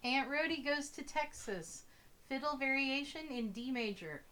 Aunt Rhody Goes to Texas. Fiddle Variation in D major.